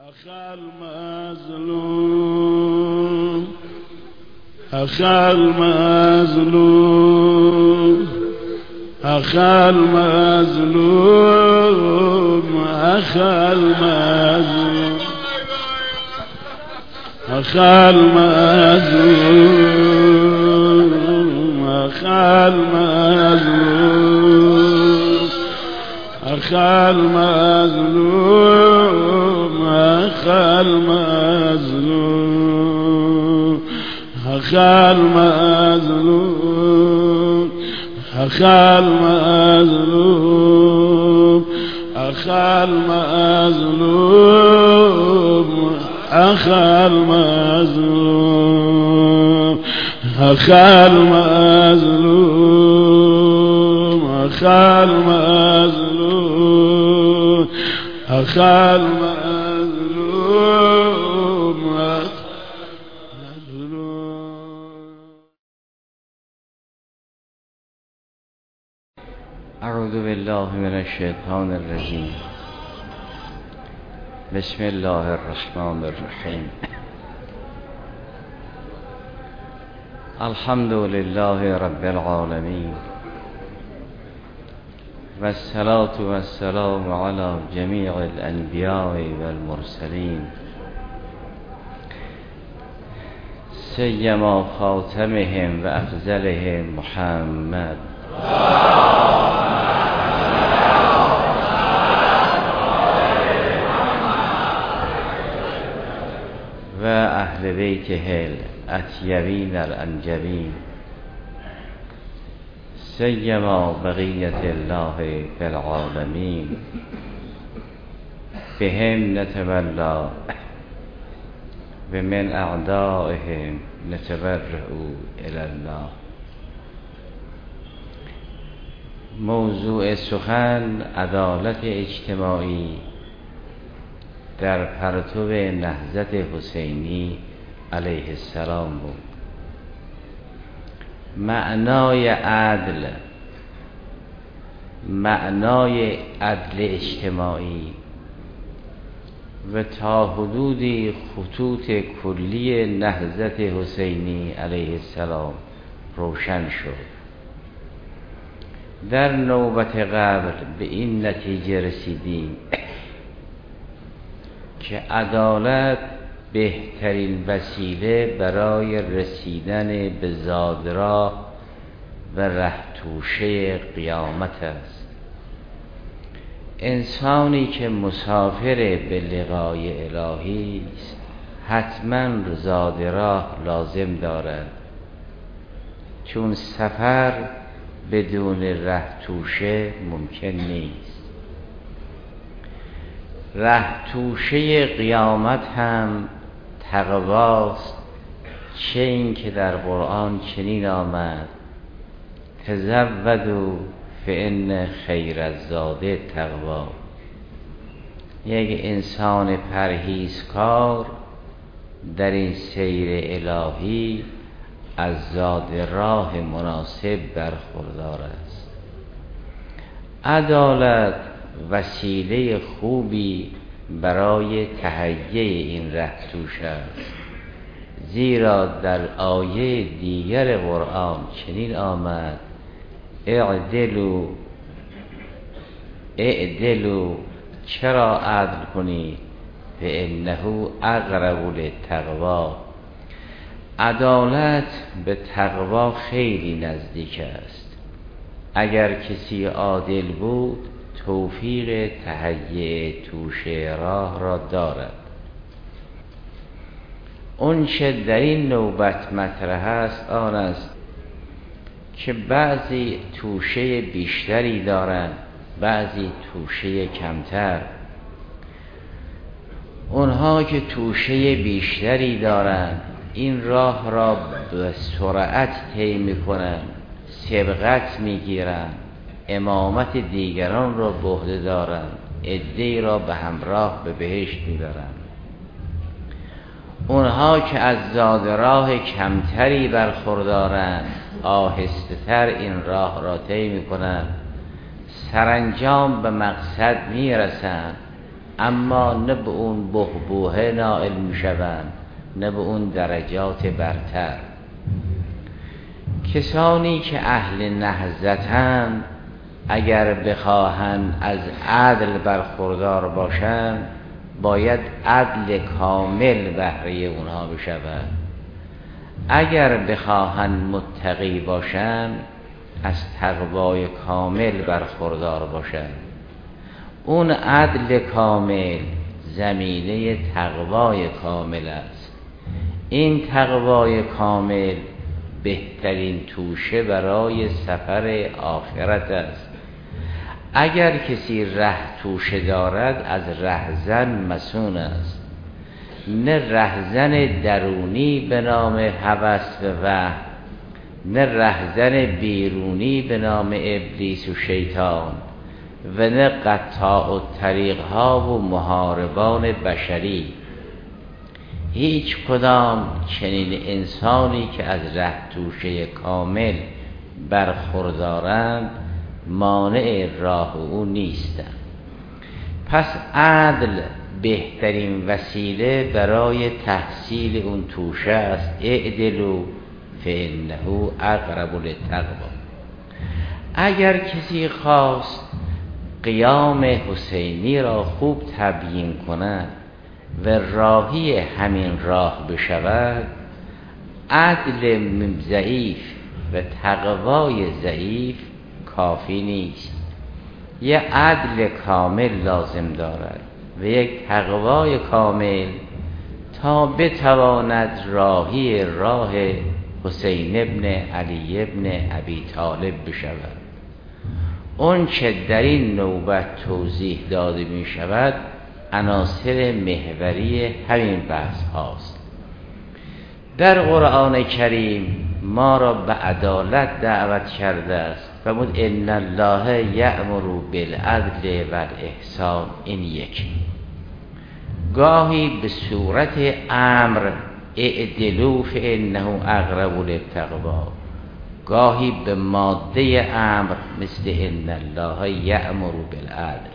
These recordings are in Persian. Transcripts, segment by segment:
أخا المظلوم أخا المظلوم أخا المظلوم أخا المظلوم أخا المظلوم أخا المظلوم أخا المظلوم أخا المظلوم أخا المظلوم أخا المظلوم أخا المظلوم أخا المظلوم أخا المظلوم أخا المظلوم أخا المظلوم أعوذ بالله من الشيطان الرجيم. بسم الله الرحمن الرحيم. الحمد لله رب العالمين، والصلاة والسلام على جميع الأنبياء والمرسلين، سيما خاتمهم وأفضلهم محمد و اهل بیته الاطیبین الانجبین، سیما بقیة الله فی العالمین، بهم نتولی و من اعدائهم نتبرأ الی الله. موضوع سخن عدالت اجتماعی در پرتو نهضت حسینی علیه السلام بود. معنای عدل اجتماعی و تا حدودی خطوط کلی نهضت حسینی علیه السلام روشن شد. در نوبت قبل به این نتیجه رسیدیم که عدالت بهترین وسیله برای رسیدن به زادراه و رهتوشه قیامت است. انسانی که مسافر به لقای الهی است حتما زادراه لازم دارد، چون سفر بدون رهتوشه ممکن نیست. رهتوشه قیامت هم تقواست، چه این که در قرآن چنین آمد: تزودوا فإن خیر الزاد تقوا. یک انسان پرهیزکار در این سیر الهی از زاد راه مناسب برخوردار است. عدالت وسیله خوبی برای تهیه این رهتوش است، زیرا در آیه دیگر قرآن چنین آمد: اعدلوا، چرا عدل کنید؟ فإنه اقرب للتقوی. عدالت به تقوا خیلی نزدیک است. اگر کسی عادل بود توفیق تهیه توشه راه را دارد. اون چه در این نوبت مطرح است آن است که بعضی توشه بیشتری دارند، بعضی توشه کمتر. اونها که توشه بیشتری دارند این راه را به سرعت طی می‌کنند، سبقت می‌گیرند، امامت دیگران را به عهده دارند، عده‌ای را به همراه به بهشت می‌برند. اونها که از زاد راه کمتری برخوردارند آهسته‌تر این راه را طی می‌کنند، سرانجام به مقصد می‌رسند اما نه به اون بحبوحه نائل می شوند، نه به اون درجات برتر. کسانی که اهل نهضتند اگر بخواهند از عدل برخوردار باشند باید عدل کامل بهره اونها بشود. اگر بخواهند متقی باشند از تقوای کامل برخوردار باشند. اون عدل کامل زمینه تقوای کامل است. این تقوای کامل بهترین توشه برای سفر آخرت است. اگر کسی ره توشه دارد از رهزن مسون است، نه رهزن درونی به نام هوس و وهم، نه رهزن بیرونی به نام ابلیس و شیطان، و نه قطاع الطریق ها و محاربان بشری. هیچ کدام چنین انسانی که از ره توشه کامل برخوردارند مانع راه او نیستند. پس عدل بهترین وسیله برای تحصیل اون توشه است. اعدلوا فانه اقرب للتقوی. اگر کسی خواست قیام حسینی را خوب تبیین کند و راهی همین راه بشود، عدل ضعیف و تقوای ضعیف کافی نیست. یک عدل کامل لازم دارد و یک تقوای کامل تا بتواند راهی راه حسین ابن علی ابن ابی طالب بشود. اون چه در این نوبت توضیح داده می شود عناصر محوری همین بحث هاست. در قرآن کریم ما را به عدالت دعوت کرده است. فرمود ان الله یأمر بالعدل والاحسان. این یک، گاهی به صورت امر اعدلوا فانه اقرب للتقوی، گاهی به ماده امر مثل ان الله یأمر بالعدل،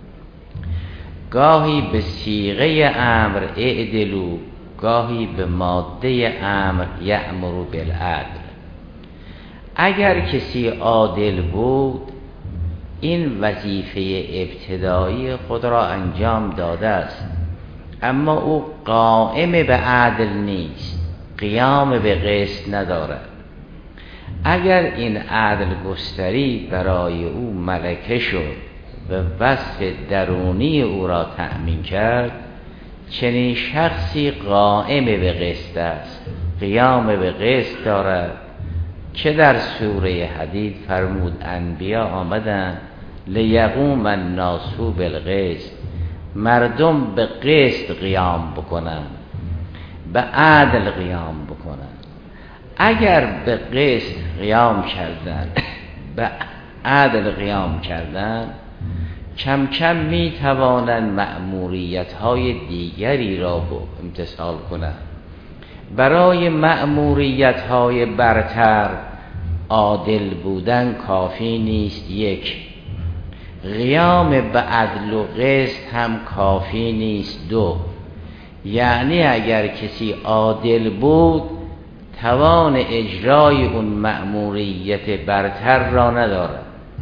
گاهی به صیغه امر اعدلوا، گاهی به ماده امر یأمر بالعدل. اگر کسی عادل بود این وظیفه ابتدایی خود را انجام داده است، اما او قائم به عدل نیست، قیام به قسط ندارد. اگر این عدل گستری برای او ملکه شد و وصف درونی او را تأمین کرد، چنین شخصی قائم به قسط است، قیام به قسط دارد. که در سوره حدید فرمود انبیا آمدن لیقوم الناس بالقسط، مردم به قسط قیام بکنند، به عدل قیام بکنند. اگر به قسط قیام کردن، به عدل قیام کردن، کم کم می توانند مأموریت های دیگری را امتثال کنند. برای مأموریت های برتر عادل بودن کافی نیست. یک، قیام به عدل و قسط هم کافی نیست. دو، یعنی اگر کسی عادل بود توان اجرای اون مأموریت برتر را ندارد،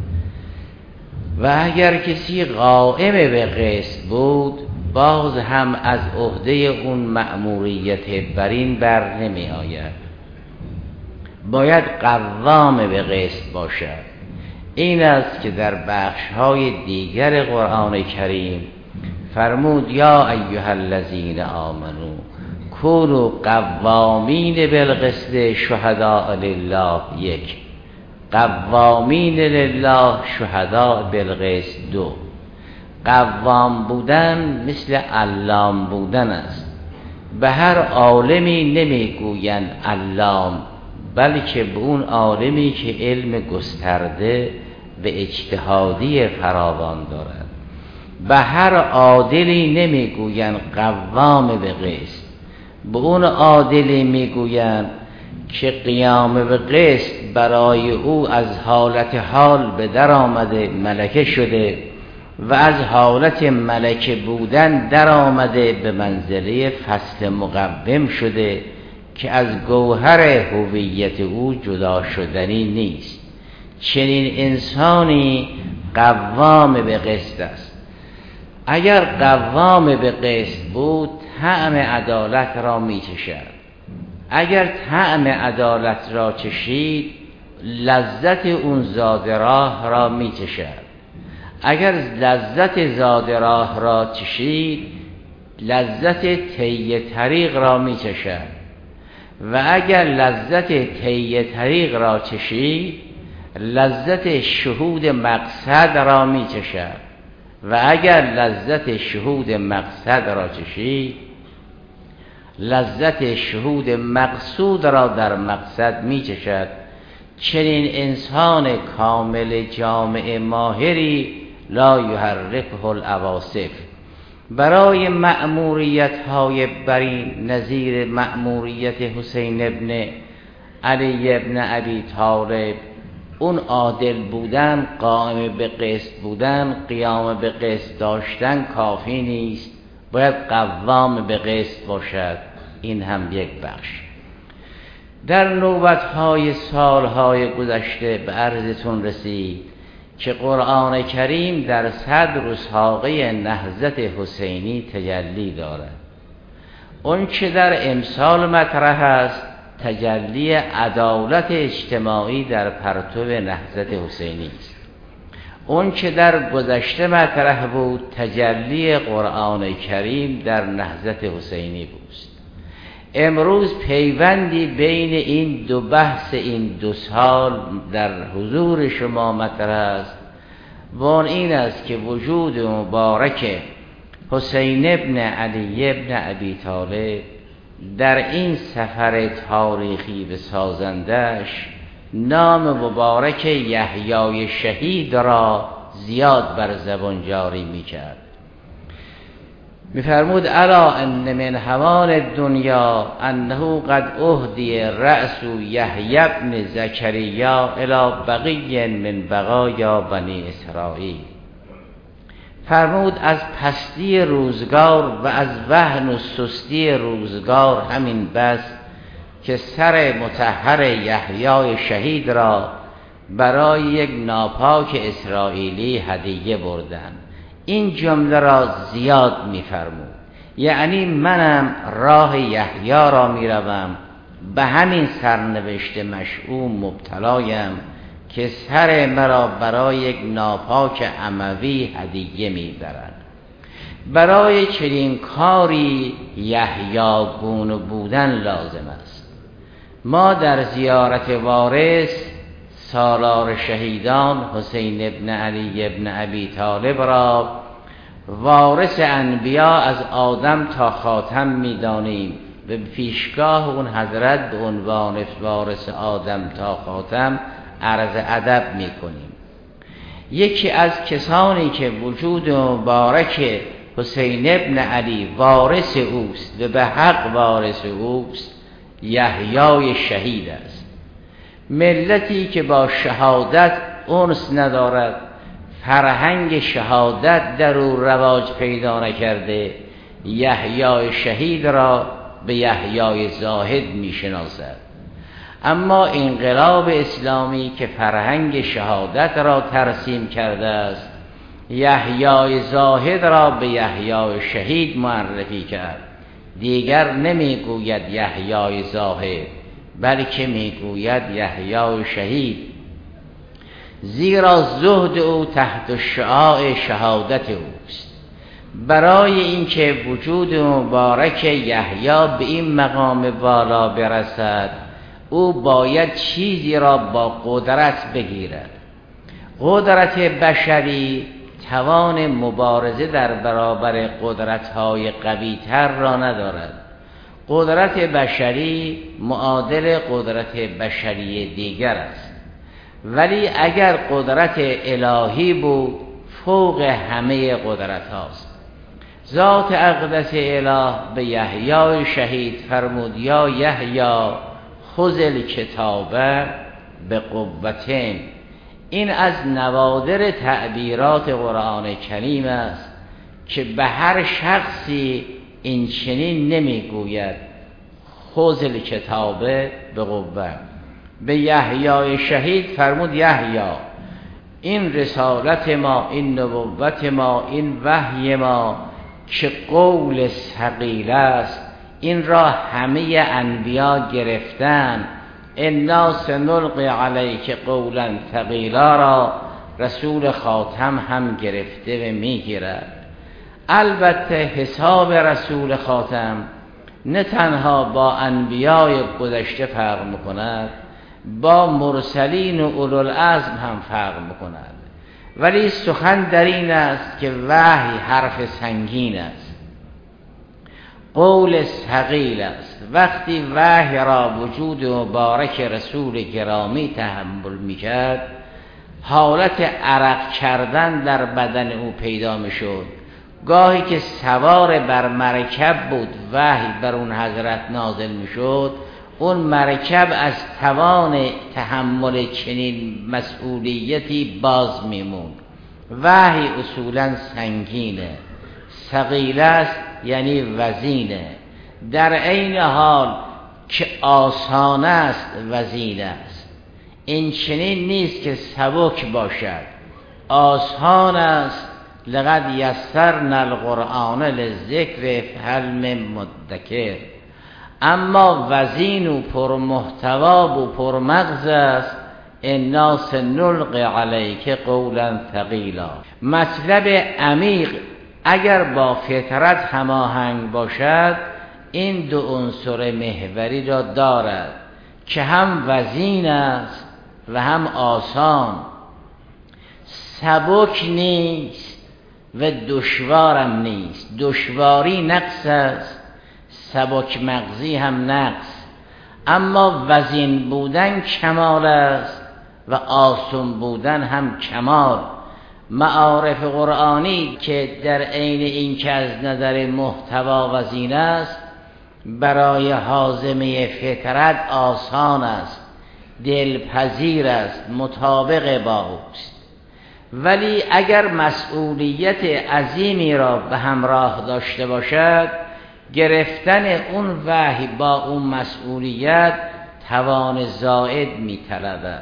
و اگر کسی قائم به قسط بود باز هم از عهده اون مأموریت برین بر نمی آید، باید قوام به قسط باشد. این است که در بخش‌های دیگر قرآن کریم فرمود یا ایها الذین آمنو کونوا قوامین بالقسط شهداء لله. یک، قوامین لله شهداء بالقسط. دو، قوام بودن مثل علام بودن است. به هر عالمی نمیگویند علام، بلکه به اون عالمی که علم گسترده و اجتهادی فراوان دارد. به هر عادلی نمیگویند قوام به قسط، به اون عادلی میگویند که قیام به قسط برای او از حالت حال به در آمده، ملکه شده و از حالت ملکه بودن در آمده به منزله فصل مقوم شده که از گوهر هویت او جدا شدنی نیست. چنین انسانی قوام به قسط است. اگر قوام به قسط بود طعم عدالت را می چشد. اگر طعم عدالت را چشید لذت اون زاده راه را می چشد. اگر لذت زاده راه را چشید لذت طی طریق را می چشد. و اگر لذت طی طریق را چشید لذت شهود مقصد را می چشد. و اگر لذت شهود مقصد را چشید لذت شهود مقصود را در مقصد می چشد. چنین انسان کامل جامع ماهری لا یحرکه العواصف برای مأموریت های برین نظیر مأموریت حسین ابن علی ابن ابی طالب، اون عادل بودن، قائم به قسط بودن، قیام به قسط داشتن کافی نیست، باید قوام به قسط باشد. این هم یک بخش. در نوبت‌های سال‌های گذشته به عرضتون رسید که قرآن کریم در صدر و ساقه نهضت حسینی تجلی دارد. اون چه در امسال مطرح است تجلی عدالت اجتماعی در پرتو نهضت حسینی است. اون چه در گذشته مطرح بود تجلی قرآن کریم در نهضت حسینی بود. امروز پیوندی بین این دو بحث این دو سال در حضور شما مطرح است و این است که وجود مبارک حسین ابن علی ابن ابی طالب در این سفر تاریخی به سازندش نام مبارک یحیای شهید را زیاد بر زبان جاری می کرد. می‌فرمود الا ان من هوان الدنیا انه قد اهدی رأس یحیی بن زکریا الی بقی من بقایا بنی اسرائیل. فرمود از پستی روزگار و از وهن و سستی روزگار همین بس که سر مطهر یحیای شهید را برای یک ناپاک اسرائیلی هدیه بردند. این جمله را زیاد می‌فرمود، یعنی منم راه یحیی را می‌روم، به همین سرنوشت مشؤوم مبتلایم که سر مرا برای یک ناپاک اموی هدیه می‌برند. برای چنین کاری یحیی گون بودن لازم است. ما در زیارت وارث سالار شهیدان حسین ابن علی ابن ابی طالب را وارث انبیا از آدم تا خاتم می‌دانیم و پیشگاه اون حضرت به عنوان وارث آدم تا خاتم عرض ادب می‌کنیم. یکی از کسانی که وجود مبارک حسین ابن علی وارث اوست و به حق وارث اوست یحیای شهید است. ملتی که با شهادت انس ندارد، فرهنگ شهادت در او رواج پیدا نکرده، یحیای شهید را به یحیای زاهد میشناسد. اما انقلاب اسلامی که فرهنگ شهادت را ترسیم کرده است یحیای زاهد را به یحیای شهید معرفی کرد. دیگر نمیگوید یحیای زاهد بلکه میگوید یحیای شهید، زیرا زهد او تحت شعاع شهادت اوست. برای اینکه وجود مبارک یحیی به این مقام بالا برسد او باید چیزی را با قدرت بگیرد. قدرت بشری توان مبارزه در برابر قدرت‌های قوی‌تر را ندارد. قدرت بشری معادل قدرت بشری دیگر است، ولی اگر قدرت الهی بود فوق همه قدرت هاست. ذات اقدس اله به یحیای شهید فرمود یا یحیی خذ الکتاب به قوتین این از نوادر تعبیرات قرآن کریم است که به هر شخصی این چنین نمیگوید خذ الکتابه به قوه. به یحیای شهید فرمود یحیی این رسالت ما، این نبوت ما، این وحی ما که قول ثقیل است، این را همه انبیا گرفتن. انا سنلقی علیک قولا ثقیلا را رسول خاتم هم گرفته و میگیرد. البته حساب رسول خاتم نه تنها با انبیای گذشته فرق میکند، با مرسلین و اولوالعزم هم فرق میکند. ولی سخن در این است که وحی حرف سنگین است، قول ثقیل است. وقتی وحی را وجود مبارک رسول گرامی تحمل میکرد، حالت عرق کردن در بدن او پیدا میشد. گاهی که سوار بر مرکب بود وحی بر اون حضرت نازل میشد، اون مرکب از توان تحمل چنین مسئولیتی باز میموند. وحی اصولا سنگینه، ثقیل است یعنی وزینه، در عین حال که آسان است وزین است. این چنین نیست که سبک باشد، آسان است. لقد یسرنا القرآن للذکر فهل من مدکر. اما وزین و پرمحتوا و پرمغز است. انا سنلقی علیک قولا ثقیلا. مطلب عمیق اگر با فطرت هماهنگ باشد، این دو عنصر محوری را دارد که هم وزین است و هم آسان، سبک نیست و دشوارم نیست. دشواری نقص است، سبک مغزی هم نقص. اما وزین بودن کمال است و آسان بودن هم کمال. معارف قرآنی که در عین این که از نظر محتوا وزین است، برای هاضمه فطرت آسان است، دلپذیر است، مطابق با اوست. ولی اگر مسئولیت عظیمی را به همراه داشته باشد، گرفتن اون وحی با اون مسئولیت توان زائد می طلبد.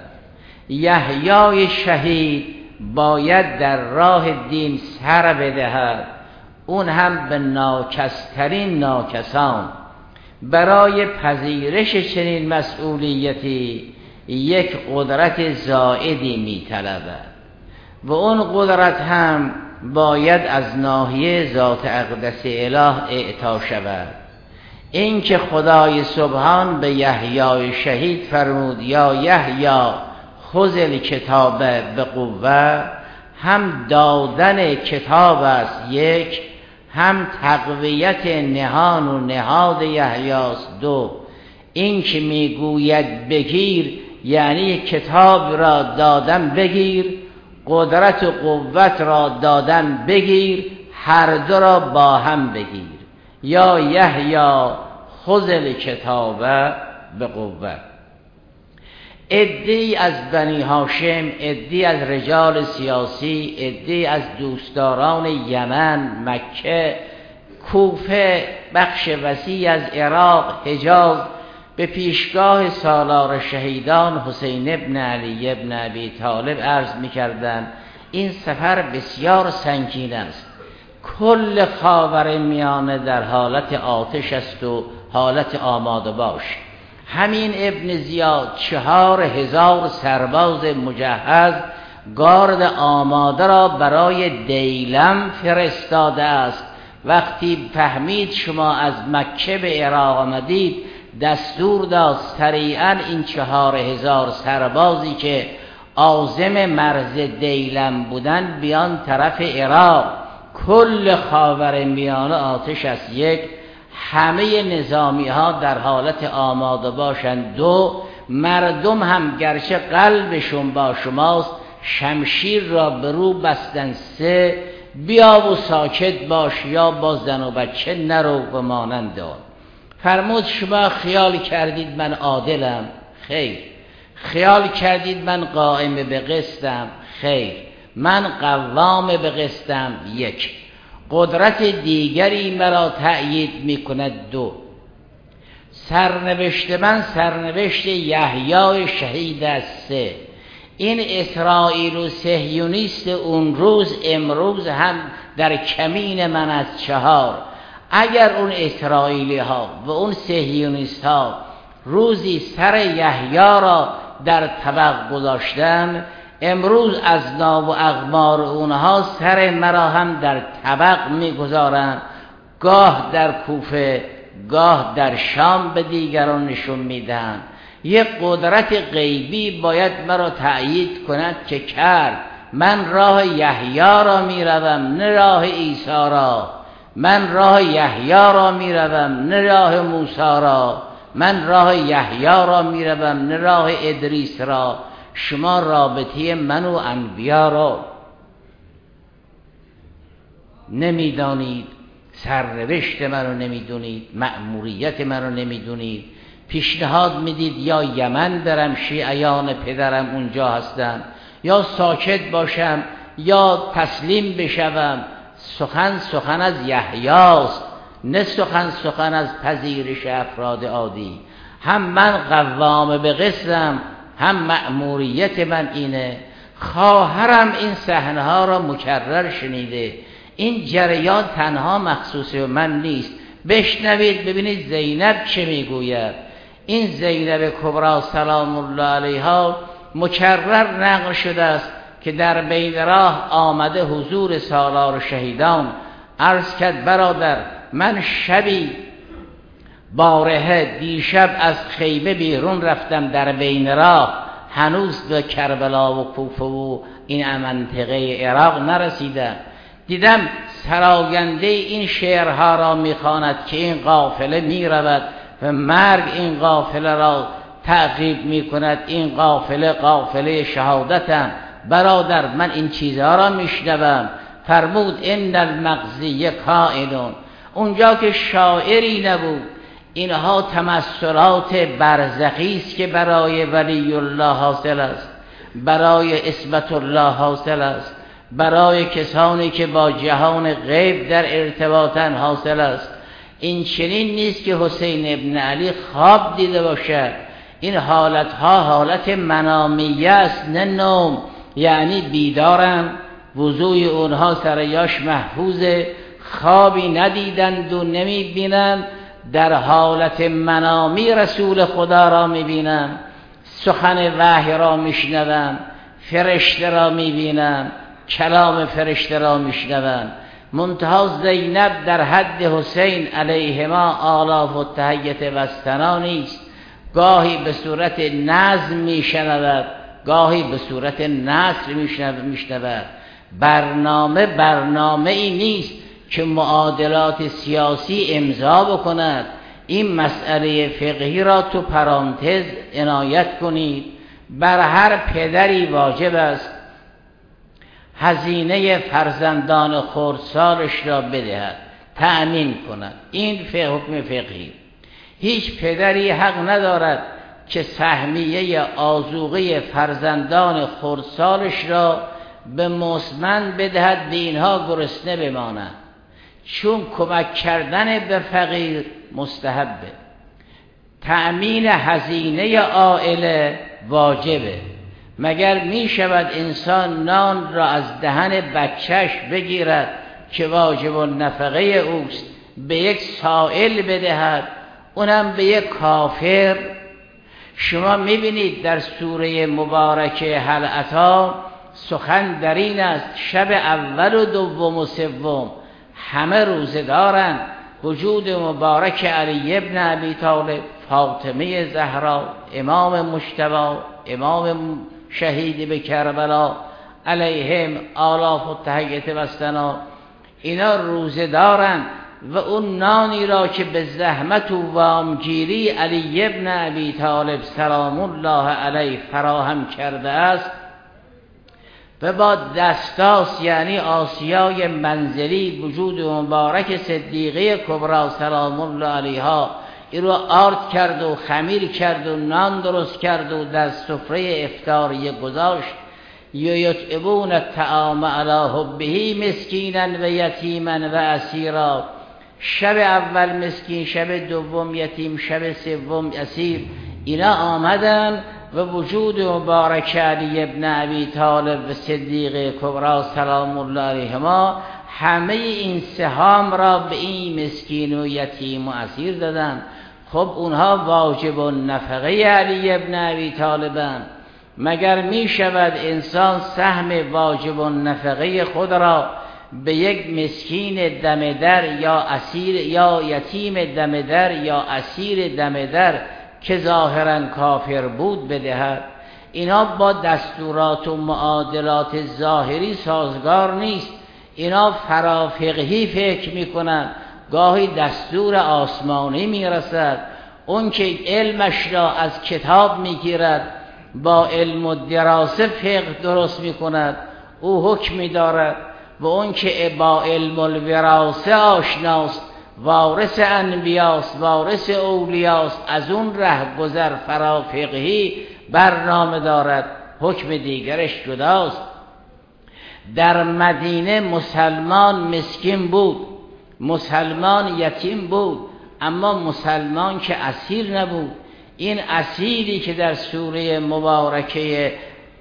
یحیای شهید باید در راه دین سر بدهد، اون هم به ناکس‌ترین ناکسان. برای پذیرش چنین مسئولیتی یک قدرت زائدی می طلبد و اون قدرت هم باید از ناحیه ذات اقدس اله اعطا شود. این که خدای سبحان به یحیای شهید فرمود یا یحیی خذ الکتاب به قوه، هم دادن کتاب است یک، هم تقویت نهان و نهاد یحیاست دو. این که میگوید بگیر یعنی کتاب را دادن بگیر، قدرت و قوت را دادن بگیر، هر دو را با هم بگیر. یا یحیی خذ الکتاب به قوه. عده‌ای از بنی هاشم، عده‌ای از رجال سیاسی، عده‌ای از دوستداران یمن، مکه، کوفه، بخش وسیع از عراق، حجاز به پیشگاه سالار شهیدان حسین ابن علی ابن ابی طالب عرض می‌کردند این سفر بسیار سنگین است، کل خاورمیانه در حالت آتش است و حالت آماده باش. همین ابن زیاد 4000 سرباز مجهز گارد آماده را برای دیلم فرستاده است. وقتی فهمید شما از مکه به عراق آمدید، دستور داد سریعا این 4000 سربازی که عازم مرز دیلم بودن بیان طرف عراق. کل خاورمیانه آتش است یک، همه نظامی ها در حالت آماده باشند دو، مردم هم گرچه قلبشون با شماست شمشیر را به رو بستن سه، بیا و ساکت باش یا با زن و بچه نرو و مانند آن. فرمود شما خیال کردید من عادلم؟ خیر، خیال کردید من قائم به قسطم، خیر، من قوام به قسطم. یک، قدرت دیگری مرا تأیید میکند. دو، سرنوشت من سرنوشت یحیای شهید است. سه، این اسرائیل و صهیونیست اون روز امروز هم در کمین من از. چهار، اگر اون اسرائیلی ها و اون صهیونیست ها روزی سر یحیی را در طبق گذاشتن، امروز از ناب و اقمار اونها سر مرا هم در طبق میگذارند، گاه در کوفه گاه در شام به دیگران نشون میدن. یک قدرت غیبی باید مرا تأیید کند که کرد. من راه یحیی را میروم نه راه عیسی را، من راه یحیی را میروم نه راه موسی را، من راه یحیی را میروم نه راه ادریس را. شما رابطه من و انبیا را نمیدانید، سرنوشت من رو نمیدونید، مأموریت من رو نمیدونید. پیشنهاد میدید یا یمن برم، شیعیان پدرم اونجا هستن، یا ساکت باشم یا تسلیم بشوم. سخن از یحیاست، نه سخن از پذیرش افراد عادی. هم من قوام به قسطم، هم مأموریت من اینه. خواهرم این صحنه ها را مکرر شنیده. این جریان تنها مخصوص من نیست. بشنوید ببینید زینب چه میگوید. این زینب کبری سلام الله علیها مکرر نقل شده است که در بین راه آمده حضور سالار شهیدان، عرض کرد برادر من شبی بارهه دیشب از خیمه بیرون رفتم، در بین راه هنوز به کربلا و کوفه و این منطقه عراق نرسیدم، دیدم سراینده این شعرها را میخواند که این قافله میرود و مرگ این قافله را تعقیب میکند، این قافله شهادتم. برادر من این چیزها را میشنوم. فرمود ان المغزی کائنون. اونجا که شاعری نبود، اینها تمثلات برزخی است که برای ولی الله حاصل است، برای اسمت الله حاصل است، برای کسانی که با جهان غیب در ارتباطن حاصل است. این چنین نیست که حسین ابن علی خواب دیده باشد. این حالتها حالت منامیه است نه نوم، یعنی بیدارن، وضوی اونها سریاش محفوظه، خوابی ندیدند و نمیبینند، در حالت منامی رسول خدا را میبینند، سخن وحی را میشنوند، فرشته را میبینند، کلام فرشته را میشنوند. منتها زینب در حد حسین علیهما آلاف و تحیت و ثنا است. گاهی به صورت نظم میشنود، گاهی به صورت نثر میشنود. برنامه ای نیست که معادلات سیاسی امضا بکند. این مسئله فقهی را تو پرانتز عنایت کنید. بر هر پدری واجب است هزینه فرزندان خردسالش را بدهد، تأمین کند. این حکم فقهی. هیچ پدری حق ندارد که سهمیه آذوقه فرزندان خردسالش را به مسمن بدهد به اینها گرسنه بمانند، چون کمک کردن به فقیر مستحبه. تأمین هزینه عائله واجبه. مگر می شود انسان نان را از دهن بچهش بگیرد که واجب النفقه اوست به یک سائل بدهد، اونم به یک کافر؟ شما می بینید در سوره مبارکه هل اتی سخن در این است شب اول و دوم و سوم همه روزه دارند. وجود مبارک علی ابن ابی طالب، فاطمه زهرا، امام مجتبی، امام شهید به کربلا علیهم آلاف و تحیت و ثنا، اینا روزه دارند و اون نانی را که به زحمت و وامگیری علی ابن ابی طالب سلام الله علیه فراهم کرده است و با دستاس یعنی آسیای منزلی وجود مبارک صدیقه کبری سلام الله علیها این رو آرد کرد و خمیر کرد و نان درست کرد و در سفره افطاریه گذاشت. یطعمون الطعام علی حبه مسکینا و یتیما و اسیرا. شب اول مسکین، شب دوم یتیم، شب سوم اسیر. اینا آمدن و وجود مبارک علی ابن ابی طالب و صدیق کبری سلام الله علیهما همه این سهام را به این مسکین و یتیم و اسیر دادن. خب اونها واجب النفقه علی ابن ابی طالبن. مگر می شود انسان سهم واجب النفقه خود را به یک مسکین دم در یا اسیر یا یتیم دم در یا اسیر دم در که ظاهرا کافر بود بدهد؟ اینا با دستورات و معادلات ظاهری سازگار نیست. اینا فرافقهی فکر میکنن. گاهی دستور آسمانی میرسد، اون که علمش را از کتاب میگیرد با علم و دراسه فقه درست میکند، او حکمی دارد. و اون که با علم الوراثه آشناست، وارث انبیاست، وارث اولیاست، از اون ره گذر فرافقهی برنامه دارد، حکم دیگرش جداست. در مدینه مسلمان مسکین بود، مسلمان یتیم بود، اما مسلمان که اسیر نبود. این اسیری که در سوره مبارکه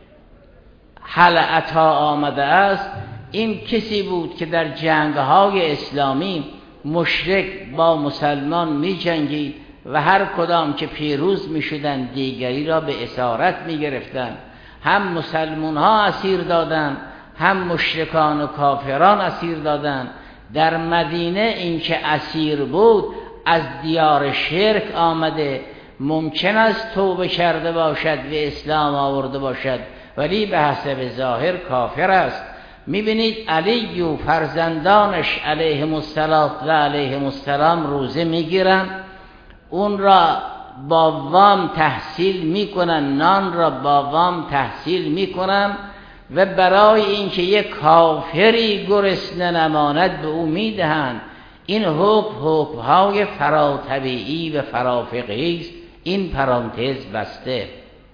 هل اتی آمده است، این کسی بود که در جنگ‌های اسلامی مشرک با مسلمان می جنگید و هر کدام که پیروز می شدن دیگری را به اسارت می گرفتن. هم مسلمان ها اسیر دادن، هم مشرکان و کافران اسیر دادن. در مدینه این که اسیر بود از دیار شرک آمده، ممکن است توبه کرده باشد و اسلام آورده باشد، ولی به حسب ظاهر کافر است. میبینید علی و فرزندانش علیهم السلام و علیهم السلام روزه میگیرن، اون را با وام تحصیل میکنن، نان را با وام تحصیل میکنن و برای اینکه یک کافری گرسنه نماند به او میدهند. این حکم‌های فراطبیعی و فرافقهی است. این پرانتز بسته.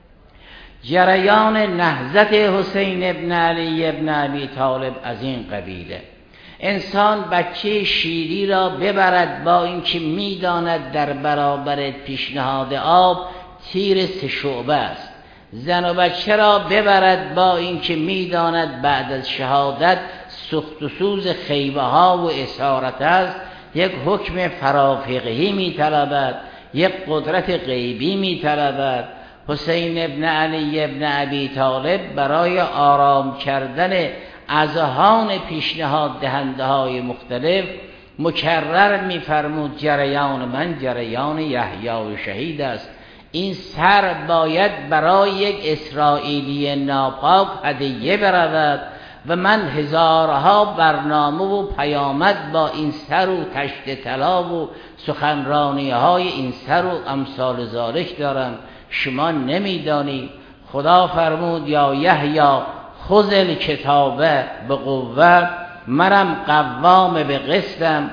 جریان نهضت حسین ابن علی ابن ابی طالب از این قبیله. انسان بچه شیری را ببرد با اینکه میداند در برابر پیشنهاد آب تیر 3 شعبه است. زن و بچه را ببرد با اینکه میداند بعد از شهادت سخت و سوز خیبه ها و اسارت است. یک حکم فرافقهی میطلبد، یک قدرت غیبی میطلبد. حسین ابن علی ابن ابی طالب برای آرام کردن اذهان پیشنهاد دهنده های مختلف مکرر میفرمود جریان من جریان یحیی شهید است. این سر باید برای یک اسرائیلی ناپاک هدیه برود و من هزارها برنامه و پیامد با این سر و تشت طلا و سخنرانی های این سر و امثال ذالک دارم. شما نمیدانید خدا فرمود یا یحیی خذ الکتابه به قوه، منم قوام به قسطم،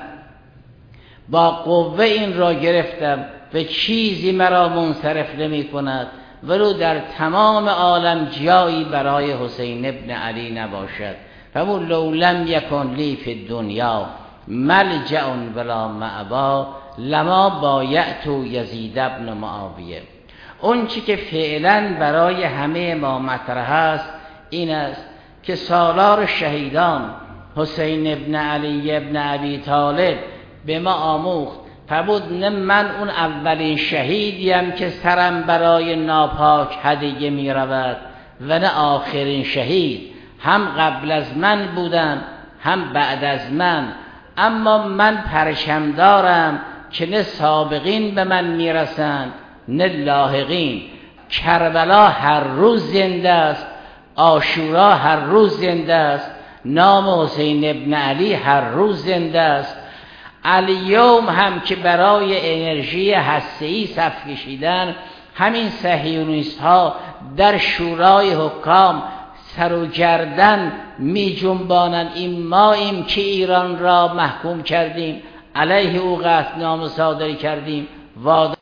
با قوه این را گرفتم و چیزی مرا منصرف نمی کند. ولو در تمام عالم جایی برای حسین ابن علی نباشد. فمون لو لم یکن لی فی الدنیا ملجأ ولا مأوا لما بایعت یزید ابن معاویه. اون چی که فعلا برای همه ما مطرح است این است که سالار شهیدان حسین ابن علی ابن ابی طالب به ما آموخت. فرمود نه من اون اولین شهیدیم که سرم برای ناپاک هدیه می رود و نه آخرین شهید. هم قبل از من بودن هم بعد از من، اما من پرچم دارم که نه سابقین به من می رسند نه لاحقین. کربلا هر روز زنده است، عاشورا هر روز زنده است، نام حسین ابن علی هر روز زنده است. الیوم هم که برای انرژی هسته‌ای صف کشیدن، همین صهیونیست ها در شورای حکام سر و گردن می جنبانند. این ماییم که ایران را محکوم کردیم، علیه او قطعنامه صادر کردیم. وادار